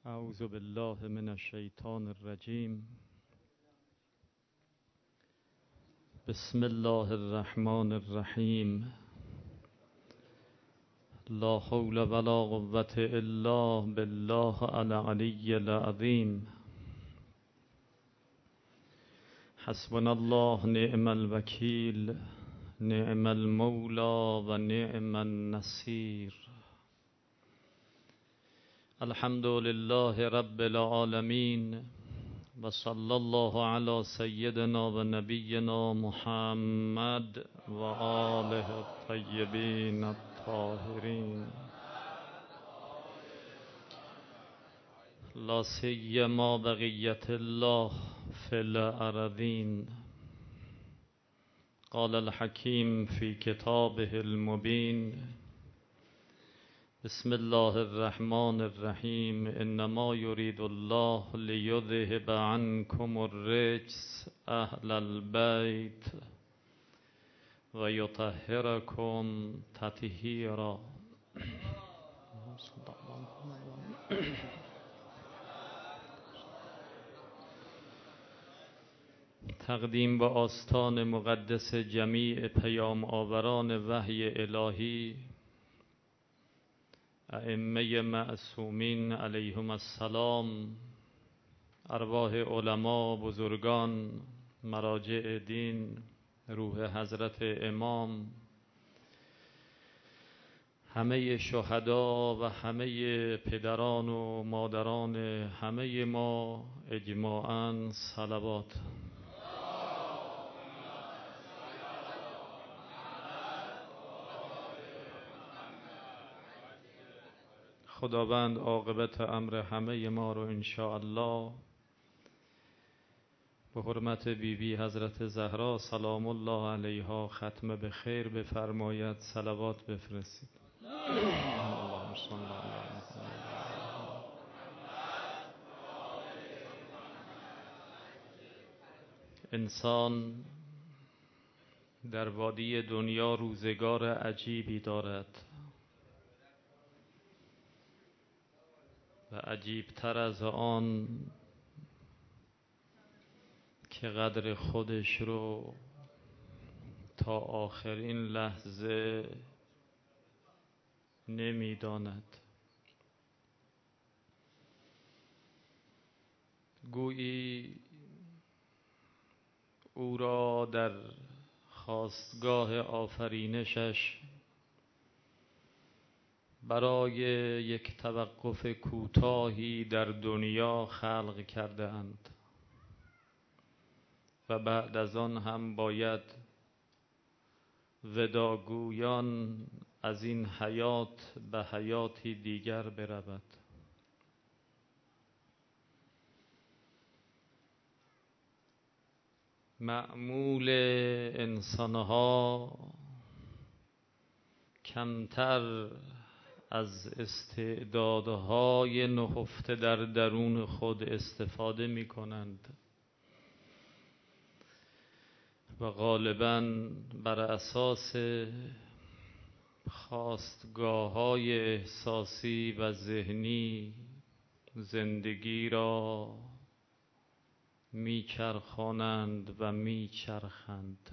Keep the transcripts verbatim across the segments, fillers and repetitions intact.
اعوذ بالله من الشیطان الرجیم. بسم الله الرحمن الرحیم. لا حول ولا قوة الا بالله العلی العظیم. حسبنا الله نعم الوکیل، نعم المولا و نعم النصیر. الحمد لله رب العالمین و صلی الله علی سیدنا و نبینا محمد و آله الطیبین الطاهرین، لا سیما بقیت الله فی الارضین. قال الحکیم فی کتابه المبین. بسم الله الرحمن الرحیم. انما یرید الله لیذهب عنکم الرجس اهل البیت و یطهرکم تطهیرا. تقدیم به آستان مقدس جمیع پیام آوران وحی الهی، ائمه معصومین علیهم السلام، ارواح علما، بزرگان، مراجع دین، روح حضرت امام، همه شهدا و همه پدران و مادران همه ما اجماعاً صلوات. خداوند عاقبت امر همه ما رو انشاءالله به حرمت بی بی حضرت زهرا سلام الله علیها ختم به خیر بفرماید. صلوات بفرستید. اللهم صل علی محمد. انسان در وادی دنیا روزگار عجیبی دارد و عجیبتر از آن که قدر خودش رو تا آخرین لحظه نمی‌داند. گویی او را در خاستگاه آفرینشش برای یک توقف کوتاهی در دنیا خلق کرده اند و بعد از آن هم باید وداگویان از این حیات به حیاتی دیگر برود. معمول انسانها کمتر از استعدادهای نهفته در درون خود استفاده می کنند و غالباً بر اساس خواستگاه‌های احساسی و ذهنی زندگی را میچرخانند و میچرخند.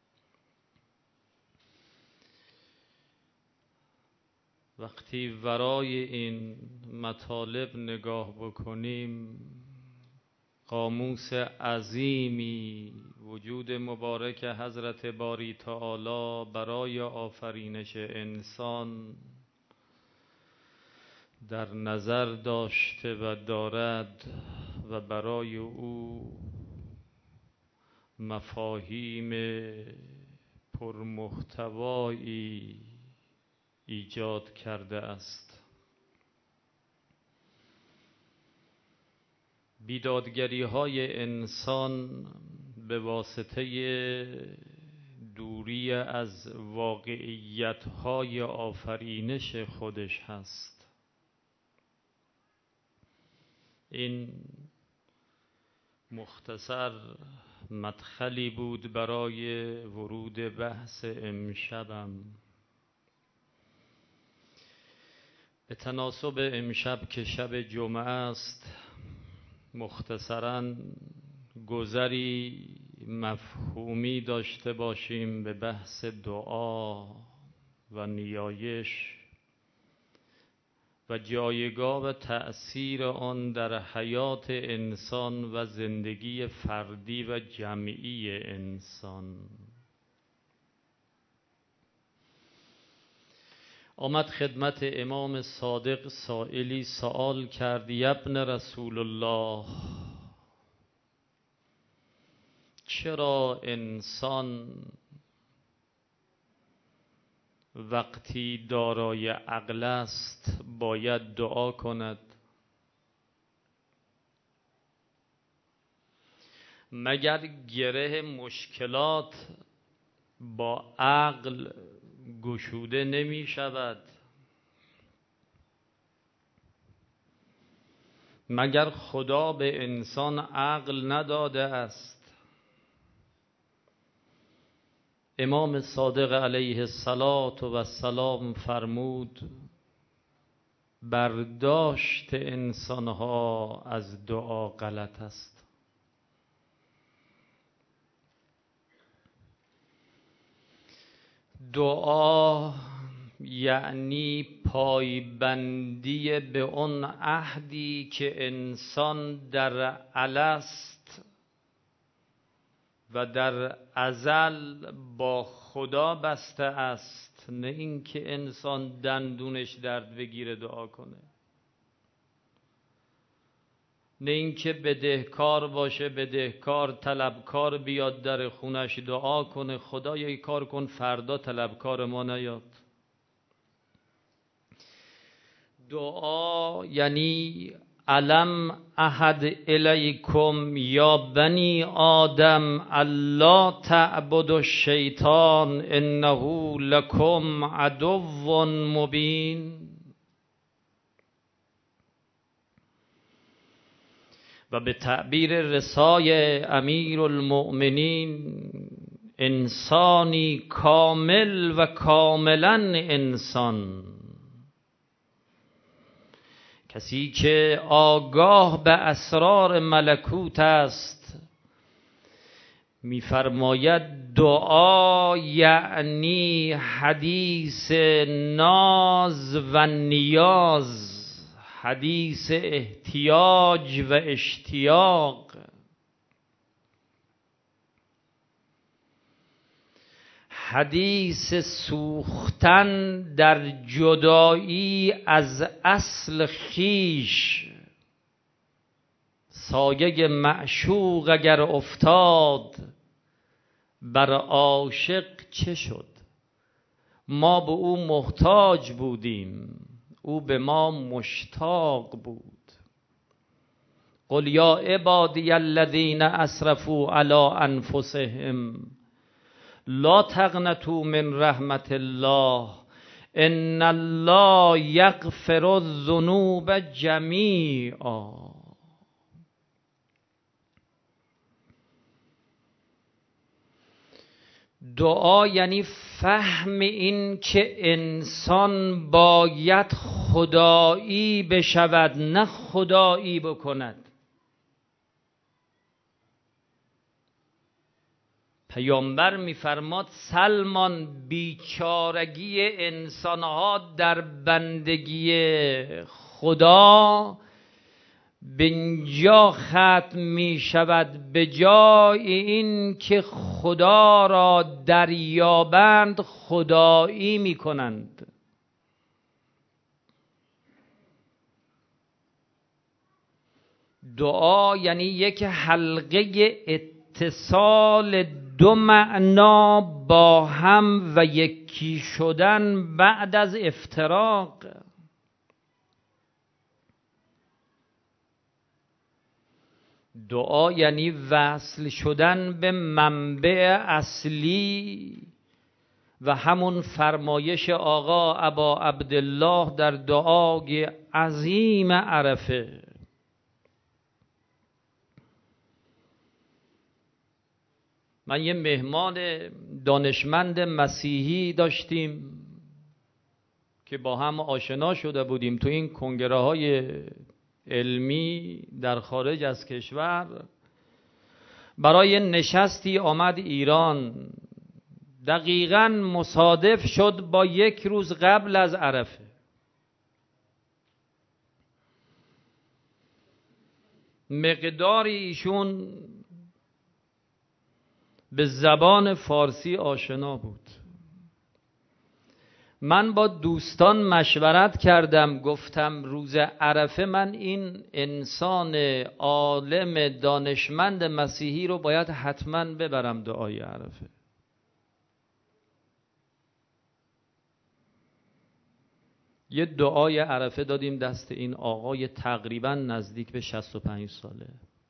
وقتی ورای این مطالب نگاه بکنیم، قاموس عظیمی وجود مبارک حضرت باری تعالی برای آفرینش انسان در نظر داشته و دارد و برای او مفاهیم پرمحتوایی ایجاد کرده است. بیدادگری های انسان به واسطه دوری از واقعیت های آفرینش خودش هست. این مختصر مدخلی بود برای ورود بحث امشبم. به تناسب امشب که شب جمعه است، مختصراً گذری مفهومی داشته باشیم به بحث دعا و نیایش و جایگاه و تأثیر آن در حیات انسان و زندگی فردی و جمعی انسان. آمد خدمت امام صادق سائلی سوال کرد: ابن رسول الله، چرا انسان وقتی دارای عقل است باید دعا کند؟ مگر گره مشکلات با عقل گشوده نمی شود؟ مگر خدا به انسان عقل نداده است؟ امام صادق علیه السلام فرمود: برداشت انسانها از دعا غلط است. دعا یعنی پایبندی به اون عهدی که انسان در الست و در ازل با خدا بسته است، نه اینکه انسان دندونش درد بگیره دعا کنه، نه اینکه بدهکار باشه، بدهکار طلبکار بیاد در خونش دعا کنه خدا یک کار کن فردا طلبکار ما نیاد. دعا یعنی الم احد الیکم یا بنی آدم الا تعبدوا الشیطان انه لکم عدو مبین. و به تعبیر رسای امیر المؤمنین، انسانی کامل و کاملا انسان، کسی که آگاه به اسرار ملکوت است، می‌فرماید دعا یعنی حدیث ناز و نیاز، حدیث احتیاج و اشتیاق، حدیث سوختن در جدایی از اصل خیش. سایه معشوق اگر افتاد بر عاشق چه شد؟ ما به او محتاج بودیم، او به ما مشتاق بود. قل یا عبادی الذین اسرفوا علی انفسهم لا تقنطوا من رحمت الله ان الله یغفر الذنوب جمیعا. دعا یعنی فهم این که انسان باید خدایی بشود، نه خدایی بکند. پیامبر می‌فرماد سلمان بیچارگی انسانها در بندگی خدا به اینجا ختم می شود، به جای این که خدا را دریابند خدایی می کنند. دعا یعنی یک حلقه اتصال دو معنا با هم و یکی شدن بعد از افتراق. دعا یعنی وصل شدن به منبع اصلی و همون فرمایش آقا ابا عبدالله در دعای عظیم عرفه. من یه مهمان دانشمند مسیحی داشتیم که با هم آشنا شده بودیم تو این کنگره های علمی در خارج از کشور، برای نشستی آمد ایران. دقیقاً مصادف شد با یک روز قبل از عرفه. مقداری ایشون به زبان فارسی آشنا بود. من با دوستان مشورت کردم، گفتم روز عرفه من این انسان عالم دانشمند مسیحی رو باید حتما ببرم دعای عرفه. یه دعای عرفه دادیم دست این آقای تقریبا نزدیک به شصت و پنج ساله.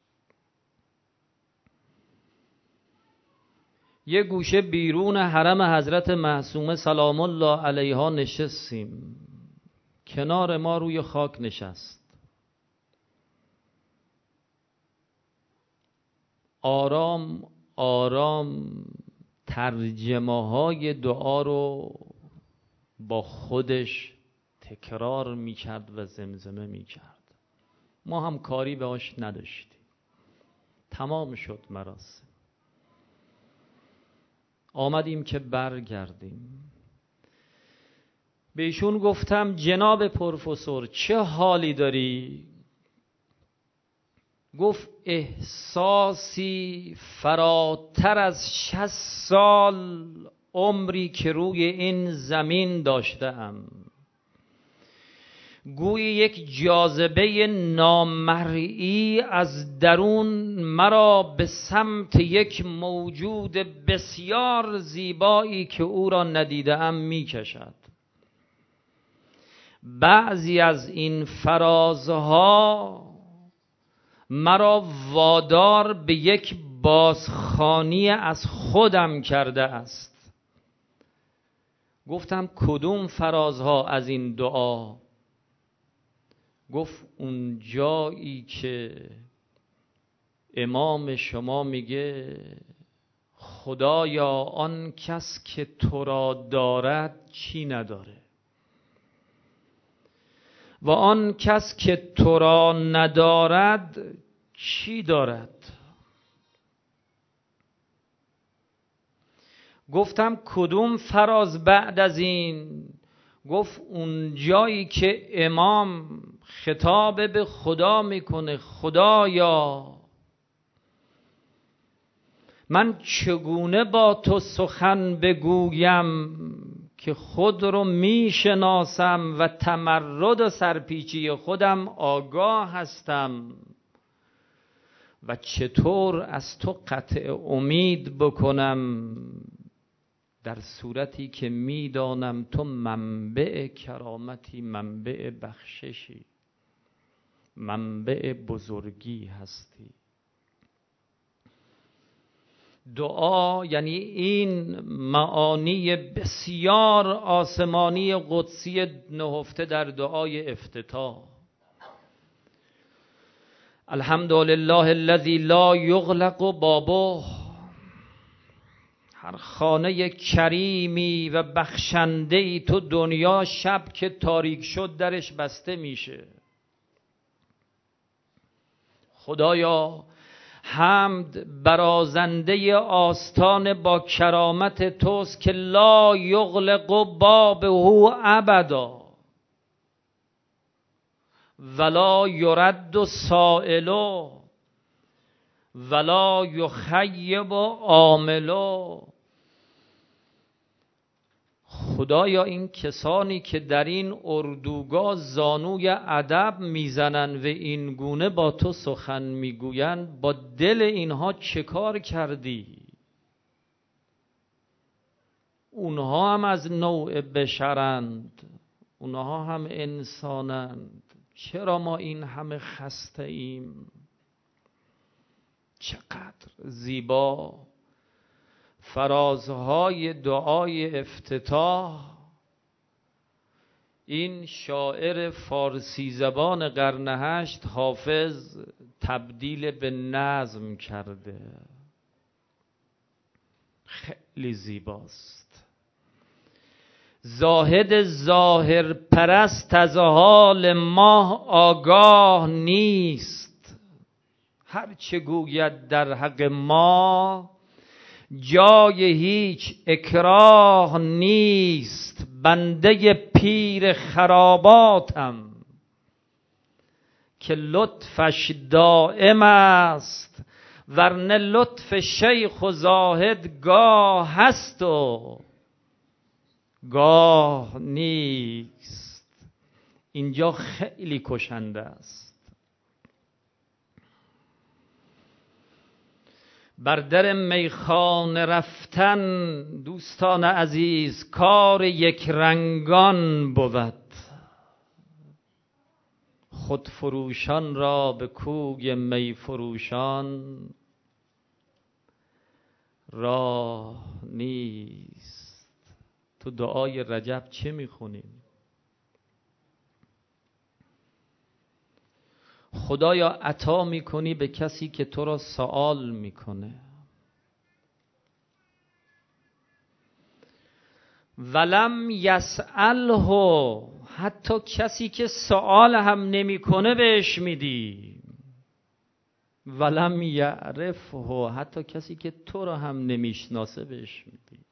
یه گوشه بیرون حرم حضرت معصومه سلام الله علیها نشستیم. کنار ما روی خاک نشست. آرام آرام ترجمه های دعا رو با خودش تکرار میکرد و زمزمه میکرد. ما هم کاری بهش نداشتیم. تمام شد مراسم. آمدیم که برگردیم. به ایشون گفتم جناب پروفسور چه حالی داری؟ گفت احساسی فراتر از شصت سال عمری که روی این زمین داشتم. گویی یک جاذبه نامرئی از درون مرا به سمت یک موجود بسیار زیبایی که او را ندیده‌ام می‌کشد. بعضی از این فرازها مرا وادار به یک بازخوانی از خودم کرده است. گفتم کدوم فرازها از این دعا؟ گفت اون جایی که امام شما میگه خدایا آن کس که تو را دارد چی نداره و آن کس که تو را ندارد چی دارد. گفتم کدوم فراز بعد از این؟ گفت اون جایی که امام خطاب به خدا میکنه خدایا من چگونه با تو سخن بگویم که خود رو میشناسم و تمرد و سرپیچی خودم آگاه هستم و چطور از تو قطع امید بکنم در صورتی که میدانم تو منبع کرامتی، منبع بخششی، منبع بزرگی هستی. دعا یعنی این معانی بسیار آسمانی قدسی نهفته در دعای افتتاح. الحمدلله الذی لا یغلق بابه. هر خانه کریمی و بخشنده‌ای تو دنیا شب که تاریک شد درش بسته میشه. خدایا حمد برازنده آستان با کرامت توست که لا یغلق بابه ابدا ولا یرد سائلو ولا یخیب عاملو. خدایا این کسانی که در این اردوگاه زانوی ادب میزنن و این گونه با تو سخن میگوین، با دل اینها چه کار کردی؟ اونها هم از نوع بشرند، اونها هم انسانند. چرا ما این همه خسته ایم؟ چقدر زیبا فرازهای دعای افتتاح این شاعر فارسی زبان قرن هشت حافظ تبدیل به نظم کرده. خیلی زیباست. زاهد ظاهر پرست از حال ماه آگاه نیست. هر چه گوید در حق ما جای هیچ اکراه نیست. بنده پیر خراباتم که لطفش دائم است، ورنه لطف شیخ و زاهد گاه هست و گاه نیست. اینجا خیلی کشنده است. بر در میخانه رفتن دوستان عزیز کار یک رنگان بود. خود فروشان را به کوی می فروشان راه نیست. تو دعای رجب چه میخونیم؟ خدایا عطا میکنی به کسی که تو را سوال میکنه. ولم یسأله، حتی کسی که سوال هم نمیکنه بهش میدی. ولم یعرفه، حتی کسی که تو را هم نمیشناسه بهش میدی.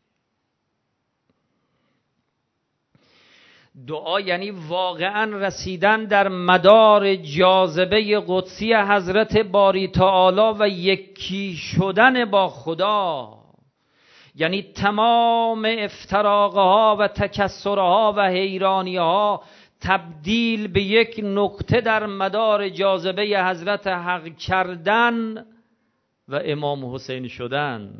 دعا یعنی واقعا رسیدن در مدار جاذبه قدسی حضرت باری تعالی و یکی شدن با خدا، یعنی تمام افتراقها و تکسرها و حیرانیها تبدیل به یک نقطه در مدار جاذبه حضرت حق کردن و امام حسین شدن.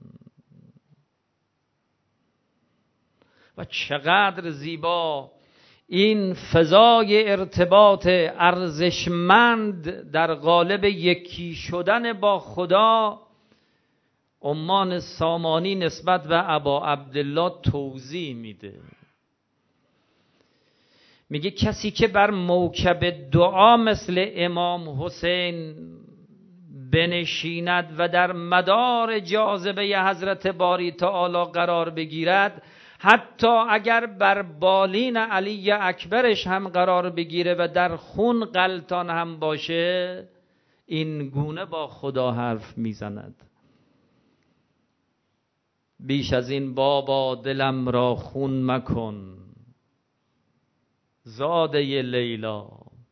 و چقدر زیبا این فضای ارتباط ارزشمند در قالب یکی شدن با خدا عمان سامانی نسبت به ابا عبدالله توضیح میده. میگه کسی که بر موکب دعا مثل امام حسین بنشیند و در مدار جاذبه حضرت باری تعالی قرار بگیرد، حتی اگر بر بالین علی اکبرش هم قرار بگیره و در خون غلطان هم باشه، این گونه با خدا حرف میزند. بیش از این بابا دلم را خون مکن، زاده لیلا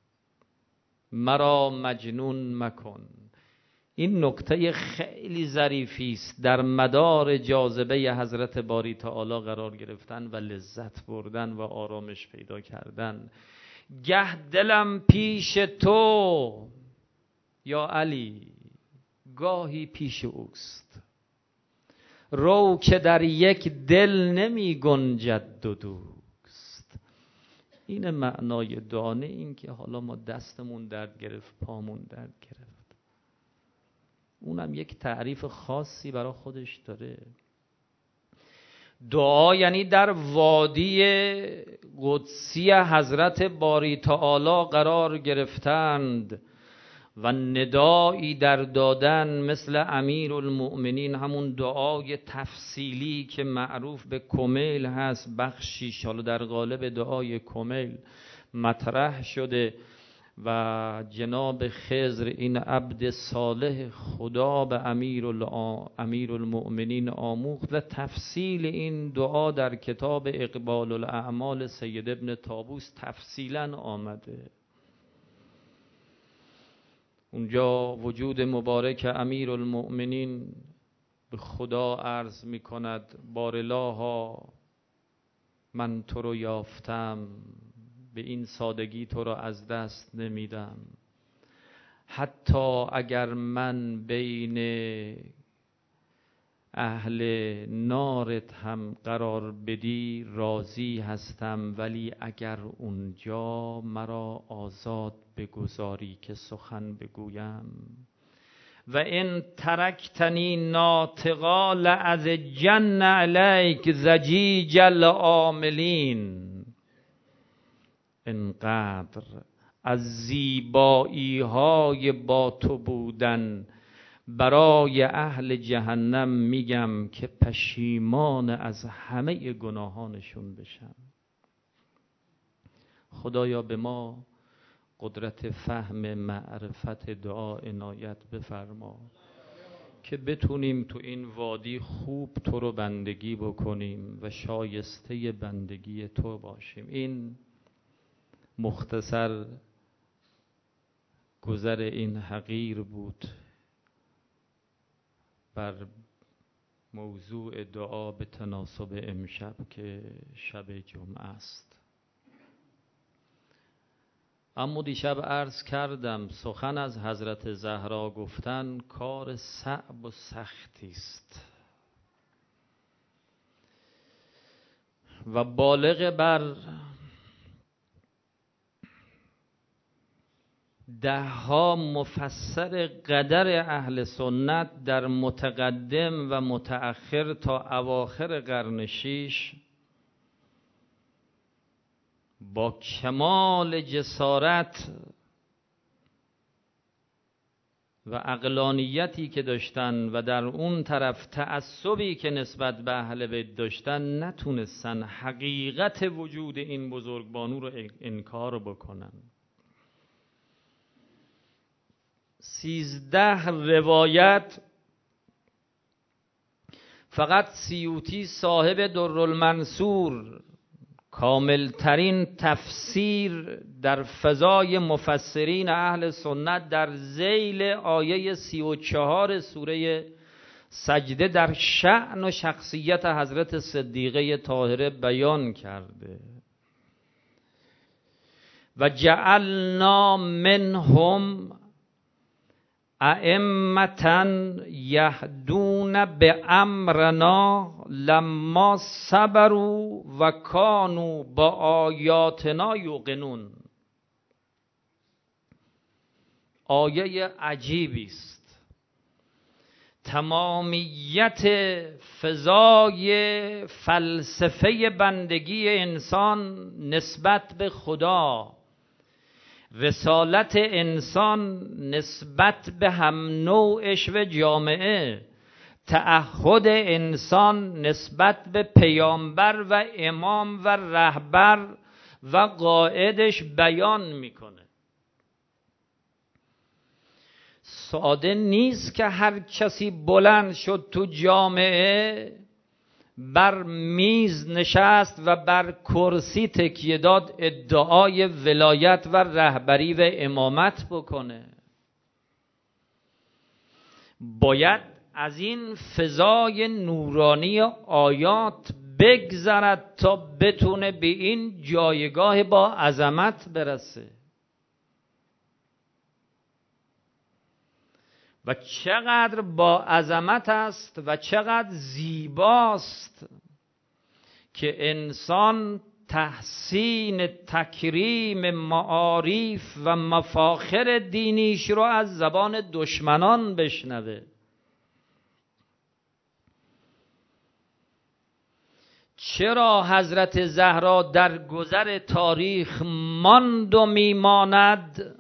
مرا مجنون مکن. این نکته خیلی ظریفی است، در مدار جاذبه حضرت باری تعالی قرار گرفتن و لذت بردن و آرامش پیدا کردن. گه دلم پیش تو یا علی، گاهی پیش اوست. رو که در یک دل نمی گنجد دو دوست. این معنای دعا، نه این که حالا ما دستمون درد گرفت پامون درد گرفت. اونم یک تعریف خاصی برای خودش داره. دعا یعنی در وادی قدسی حضرت باری تعالی قرار گرفتند و ندایی در دادن مثل امیر المؤمنین، همون دعای تفصیلی که معروف به کمیل هست، بخشیش حالا در قالب دعای کمیل مطرح شده و جناب خضر این عبد صالح خدا به امیر, امیر المؤمنین آموخت و تفصیل این دعا در کتاب اقبال الاعمال سید ابن طاووس تفصیلا آمده. اونجا وجود مبارک امیر المؤمنین به خدا عرض می کند بارالها من تو رو یافتم، به این سادگی تو را از دست نمیدم. حتی اگر من بین اهل نارت هم قرار بدی راضی هستم، ولی اگر اونجا مرا آزاد بگذاری که سخن بگویم. و این ترکتنی ناطقا لعز جن علیک زجیج العاملین. انقدر از زیبایی های با تو بودن برای اهل جهنم میگم که پشیمان از همه گناهانشون بشن. خدایا به ما قدرت فهم معرفت دعا عنایت بفرما که بتونیم تو این وادی خوب تو رو بندگی بکنیم و شایسته بندگی تو باشیم. این مختصر گذر این حقیر بود بر موضوع دعا به تناسب امشب که شب جمعه است. اما دیشب عرض کردم سخن از حضرت زهرا گفتن کار صعب و سختی است و بالغ بر ده ها مفسر قدر اهل سنت در متقدم و متأخر تا اواخر قرن شیش با کمال جسارت و عقلانیتی که داشتن و در اون طرف تعصبی که نسبت به اهل بیت داشتن نتونستن حقیقت وجود این بزرگبانو رو انکار بکنن. سیزده روایت فقط سیوطی صاحب درالمنصور کاملترین تفسیر در فضای مفسرین اهل سنت در ذیل آیه سی و چهار سوره سجده در شأن و شخصیت حضرت صدیقه طاهره بیان کرده. و جعلنا منهم ائمة یهدون بامرنا لما صبروا و کانوا با آیاتنا یوقنون. آیه عجیبی است. تمامیت فضای فلسفه بندگی انسان نسبت به خدا، رسالت انسان نسبت به هم نوعش و جامعه، تعهد انسان نسبت به پیامبر و امام و رهبر و قائدش بیان میکنه. ساده نیست که هر کسی بلند شد تو جامعه بر میز نشست و بر کرسی تکیه داد ادعای ولایت و رهبری و امامت بکنه. باید از این فضای نورانی آیات بگذرد تا بتونه به این جایگاه با عظمت برسه. و چقدر با عظمت است و چقدر زیباست که انسان تحسین تکریم معارف و مفاخر دینیش رو از زبان دشمنان بشنوه. چرا حضرت زهرا در گذر تاریخ ماند و میماند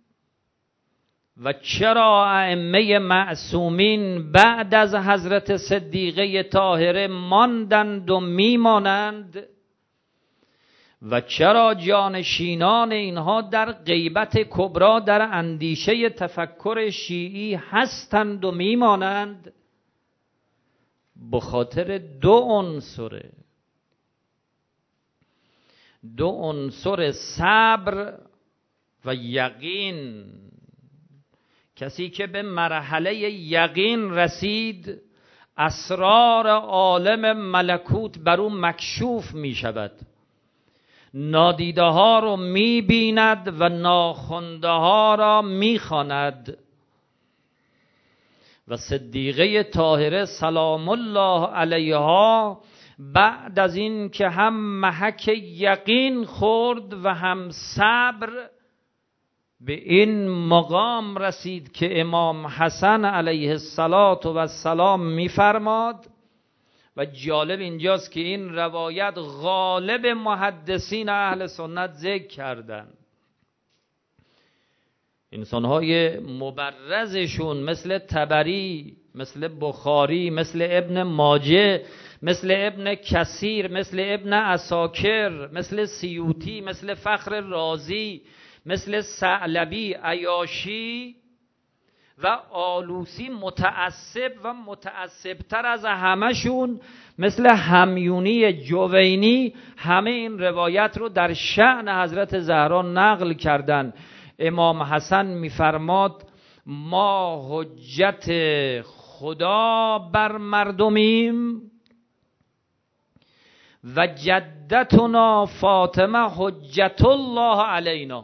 و چرا ائمه معصومین بعد از حضرت صدیقه طاهره ماندند و میمانند و چرا جانشینان اینها در غیبت کبرا در اندیشه تفکر شیعی هستند و میمانند؟ به خاطر دو عنصره. دو عنصر صبر و یقین. کسی که به مرحله یقین رسید اسرار عالم ملکوت بر او مکشوف می شود. نادیده ها رو می بیند و ناخونده ها را می خواند. و صدیقه طاهره سلام الله علیها بعد از این که هم محک یقین خورد و هم صبر به این مقام رسید که امام حسن علیه السلام می‌فرماد و جالب اینجاست که این روایت غالب محدثین اهل سنت ذکر کردند انسانهای مبرزشون مثل طبری، مثل بخاری، مثل ابن ماجه، مثل ابن کثیر، مثل ابن عساکر، مثل سیوطی، مثل فخر رازی، مثل ثعلبی، عیاشی و آلوسی متعصب و متعصبتر از همشون مثل همیونی جوینی همه این روایت رو در شأن حضرت زهرا نقل کردن. امام حسن میفرماد ما حجت خدا بر مردمیم و جدتنا فاطمه حجت الله علینا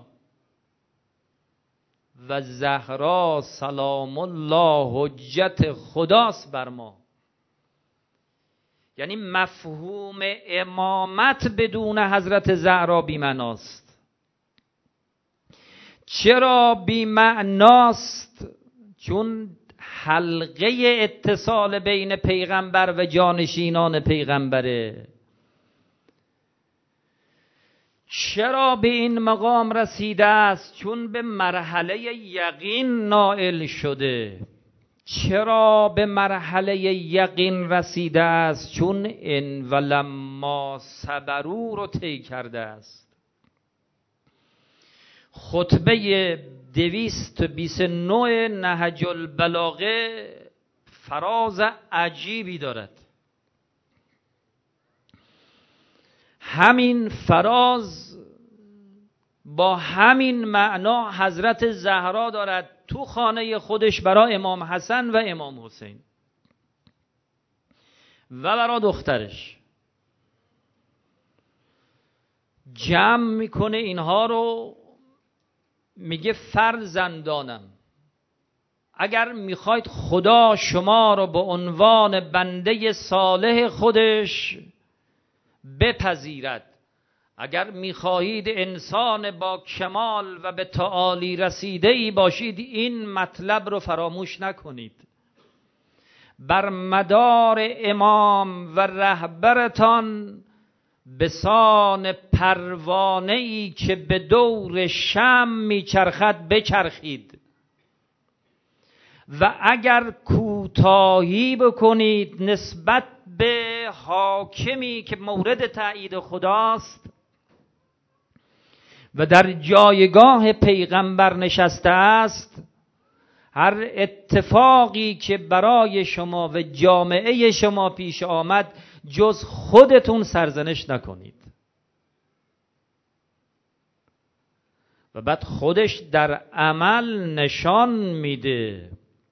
و زهرا سلام الله حجت خداست بر ما. یعنی مفهوم امامت بدون حضرت زهرا بی‌معناست. چرا بی‌معناست؟ چون حلقه اتصال بین پیغمبر و جانشینان پیغمبره. چرا به این مقام رسیده است؟ چون به مرحله یقین نائل شده. چرا به مرحله یقین رسیده است؟ چون ان ولما صبروا رو طی کرده است. خطبه دویست و بیست و نه نهج البلاغه فراز عجیبی دارد. همین فراز با همین معنا حضرت زهرا دارد تو خانه خودش برای امام حسن و امام حسین و برای دخترش جمع میکنه اینها رو، میگه فرزندانم اگر میخواید خدا شما رو به عنوان بنده صالح خودش بپذیرد، اگر میخواهید انسان با کمال و به تعالی رسیده ای باشید، این مطلب رو فراموش نکنید. بر مدار امام و رهبرتان بسان پروانه ای که به دور شمع میچرخد بچرخید و اگر کوتاهی بکنید نسبت به حاکمی که مورد تأیید خداست و در جایگاه پیغمبر نشسته است، هر اتفاقی که برای شما و جامعه شما پیش آمد جز خودتون سرزنش نکنید. و بعد خودش در عمل نشان میده.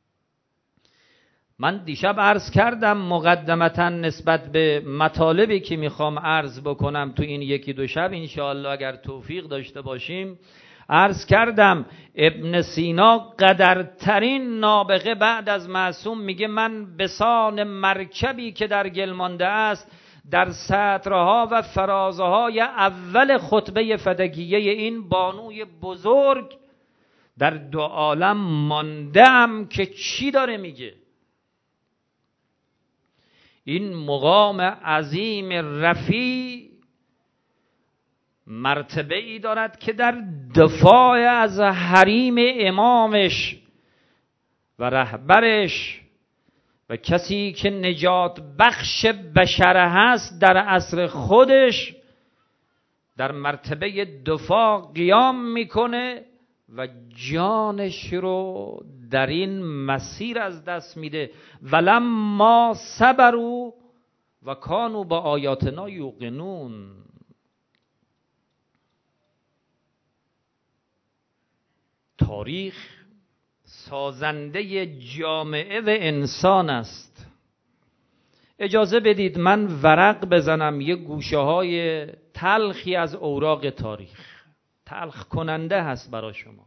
من دیشب عرض کردم مقدمتا نسبت به مطالبی که میخوام عرض بکنم تو این یکی دو شب انشاءالله اگر توفیق داشته باشیم، عرض کردم ابن سینا قدرترین نابغه بعد از معصوم میگه من بسان مرکبی که در گل مانده است در سطرها و فرازهای اول خطبه فدکیه این بانوی بزرگ در دو عالم ماندم که چی داره میگه. این مقام عظیم رفیع مرتبه ای دارد که در دفاع از حریم امامش و رهبرش و کسی که نجات بخش بشر هست در عصر خودش در مرتبه دفاع قیام میکنه و جانش رو در این مسیر از دست میده. ولما صبروا و کانوا با آیاتنا یوقنون. تاریخ سازنده جامعه و انسان است. اجازه بدید من ورق بزنم یه گوشه های تلخی از اوراق تاریخ، تلخ کننده هست برای شما.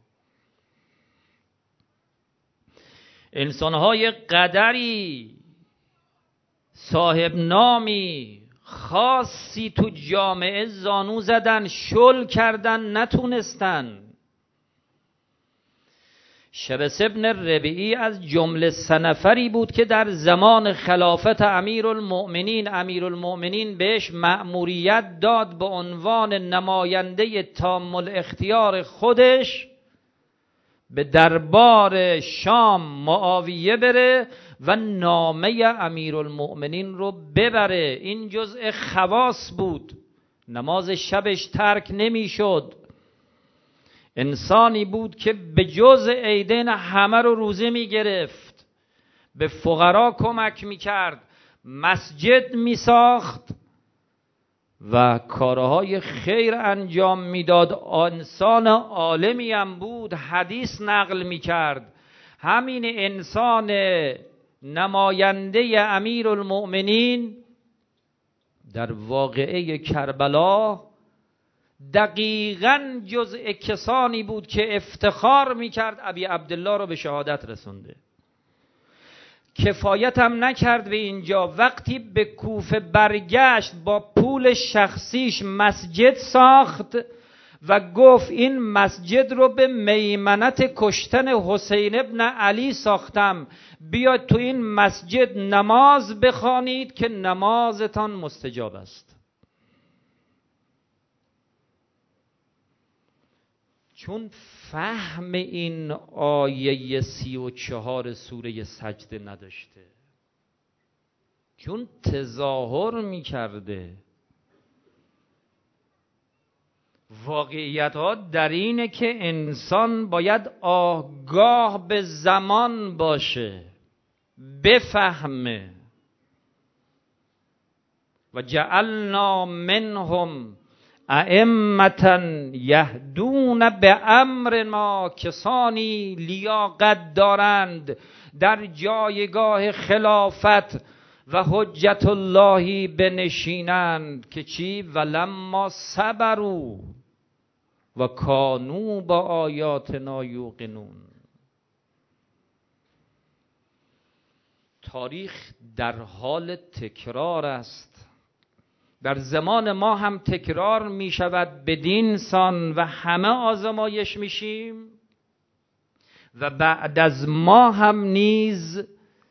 انسانهای قدری صاحب نامی خاصی تو جامعه زانو زدن، شل کردن، نتونستن. شبس ابن ربیعی از جمله سه نفری بود که در زمان خلافت امیرالمؤمنین امیرالمؤمنین بهش مأموریت داد به عنوان نماینده تام الاختیار خودش به دربار شام معاویه بره و نامه امیرالمؤمنین رو ببره. این جزء خواص بود، نماز شبش ترک نمیشد. انسانی بود که به جز عیدین همه رو روزه میگرفت، به فقرا کمک میکرد، مسجد میساخت و کارهای خیر انجام میداد. انسان عالمی هم بود، حدیث نقل میکرد. همین انسان نماینده امیرالمؤمنین در واقعه کربلا دقیقاً جزء کسانی بود که افتخار میکرد ابی عبدالله رو به شهادت رسونده. کفایت هم نکرد به اینجا، وقتی به کوفه برگشت با پول شخصیش مسجد ساخت و گفت این مسجد رو به میمنت کشتن حسین ابن علی ساختم، بیاید تو این مسجد نماز بخوانید که نمازتان مستجاب است. چون فهم این آیه سی و چهار سوره سجده نداشته، چون تظاهر میکرده. واقعیت ها در اینه که انسان باید آگاه به زمان باشه، بفهمه. و جعلنا منهم ائمة یهدون به امرنا، کسانی لیاقت دارند در جایگاه خلافت و حجت اللهی بنشینند که چی؟ ولما صبروا و کانوا با آیاتنا یوقنون. تاریخ در حال تکرار است. در زمان ما هم تکرار می شود بدین سان و همه آزمایش میشیم و بعد از ما هم نیز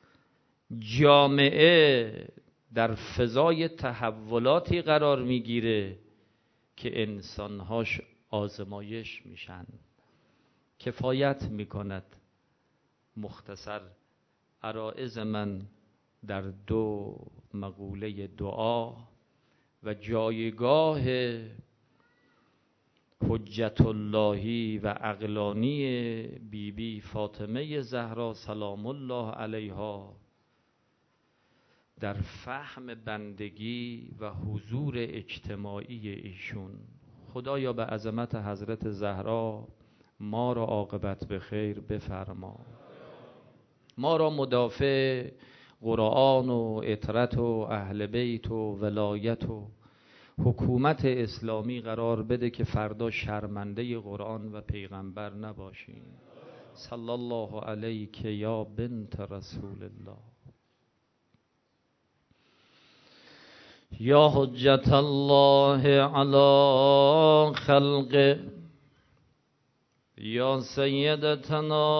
جامعه در فضای تحولاتی قرار میگیره که انسانهاش آزمایش میشن. کفایت میکند مختصر عرائض من در دو مقوله دعا و جایگاه حجت اللهی و عقلانی بی بی فاطمه زهرا سلام الله علیها در فهم بندگی و حضور اجتماعی ایشون. خدایا به عظمت حضرت زهرا ما را عاقبت به خیر بفرما، ما را مدافع قرآن و عترت و اهل بیت و ولایت و حکومت اسلامی قرار بده که فردا شرمنده قرآن و پیغمبر نباشیم. صلی الله علیک یا بنت رسول الله، یا حجت الله علی خلقه، یا سیدتنا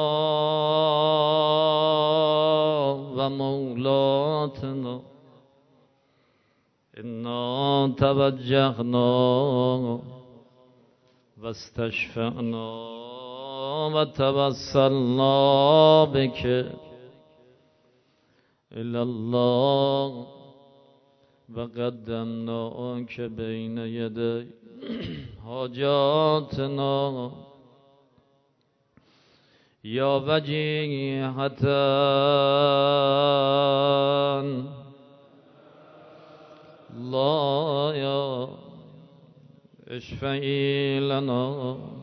و مولاتنا، انا توجهنا و استشفعنا و توسلنا بک الی الله و قدمناک بین یدی حاجاتنا، یا وجیهتان لا یا اشفعی لنا